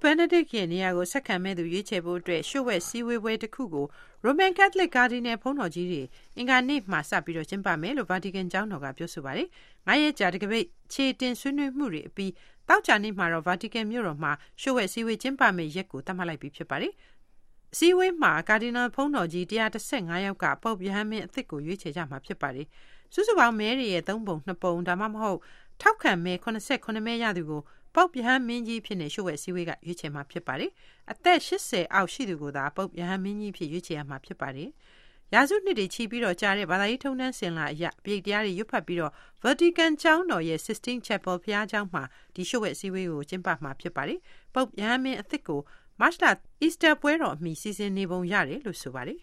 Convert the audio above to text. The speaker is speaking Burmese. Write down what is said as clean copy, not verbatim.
Benedict ရဲ့နေရာကိုဆက်ခံမဲ့သူရွေးချယ်ဖို့အတွက်ရှုပ်ဝက်စည်းဝေးပွဲတစ်ခုကို Roman Catholic Cardinal ဘုန်းတော်ကြီးတွေအင်္ဂါနေ့မှာစပြီးတော့ကျင်းပမယ်လို့ Vatican ကျောင်းတော်ကပြောဆိုပါတယ်။9ရက်ကြာတကပိတ်ခြေတင်ဆွေးနွေးမှုတွေအပြီးတောက်ကြနေ့မှာတော့ Vatican မြို့တော်မှာရှုပ်ဝက်စည်းဝေးကျင်းပမယ့်ရက်ကိုသတ်မှတ်လိုက်ပြီးဖြစ်ပါတယ်။စည်းဝေးမှာကာဒီနယ်ဘုန်းတော်ကြီး115ယောက်ကပုပ်ယဟန်မင်းအသစ်ကိုရွေးချယ်ကြမှာဖြစ်ပါတယ်။စုစုပေါင်းမဲတွေရဲ့3ပုံ2ပုံဒါမှမဟုတ်ထောက်ခံမဲ89မဲရသူကိုပုပ်ယဟန်မင်းကြီးဖြစ်နေရှုပ်ဝက်စည်းဝေးကရွေးချယ်မှာဖြစ်ပါတယ်။အသက်80အောက်ရှိသူကိုသာပုပ်ယဟန်မင်းကြီးဖြစ်ရွေးချယ်ရမှာဖြစ်ပါတယ်။ရာစုနှစ်တွေချီပြီးတော့ကြားတဲ့ဘာသာရေးထုံးတမ်းစဉ်လာအရပြည်တရားတွေရွတ်ဖတ်ပြီးတော့ Vatican ကျောင်းတော်ရဲ့ Sistine Chapel ဘုရားကျောင်းမှာဒီရှုပ်ဝက်စည်းဝေးကိုကျင်းပမှာဖြစ်ပါတယ်။ပုပ်ယဟန်မင်းအသစ်ကိုမတ်လ Easter ပွဲတော်အမီစီစဉ်နေပုံရတယ်လို့ဆိုပါတယ်